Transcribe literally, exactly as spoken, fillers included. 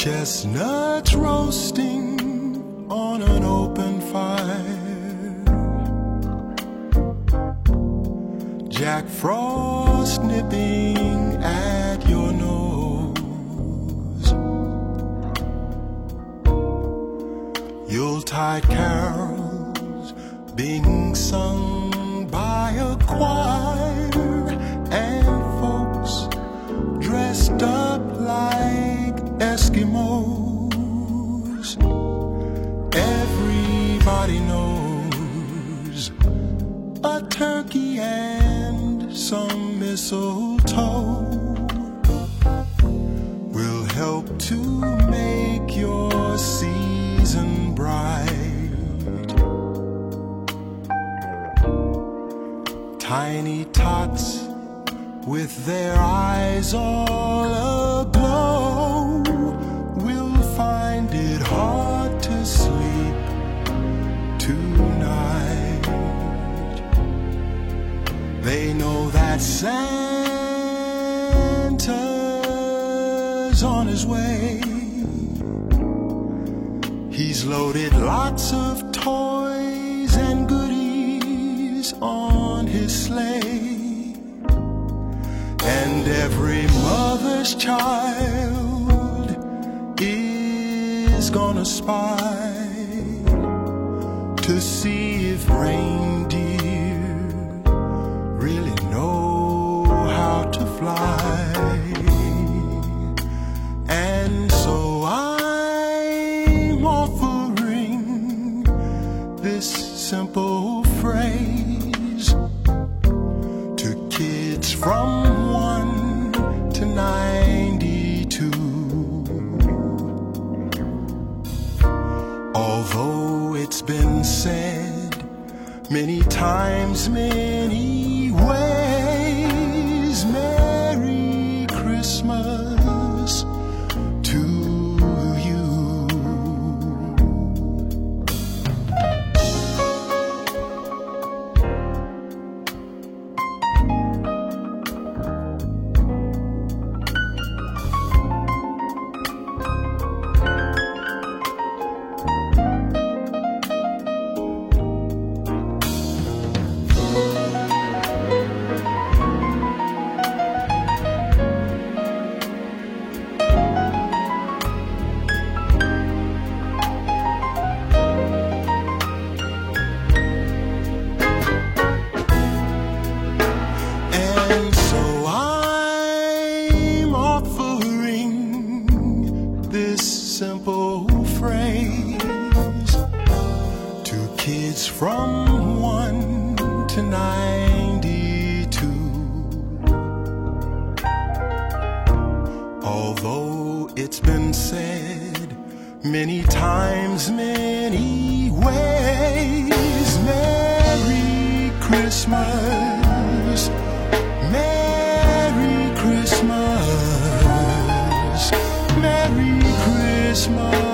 Chestnuts roasting on an open fire, Jack Frost nipping at your nose, Yuletide carols being sung by a choir, and folks dressed up like Eskimos. Everybody knows a turkey and some mistletoe will help to make your season bright. Tiny tots with their eyes all aglow will find it hard to sleep tonight. They know that Santa's on his way. He's loaded lots of toys and goodies on his sleigh, and every mother's child is gonna spy to see if reindeer really know how to fly. And so I'm offering this simple phrase to kids from one to ninety-two. Although it's been said many times, many ways, Merry Christmas to you. And so I'm offering this simple phrase to kids from one to ninety-two. Although it's been said many times, many ways, Merry Christmas, Merry Christmas, Merry Christmas.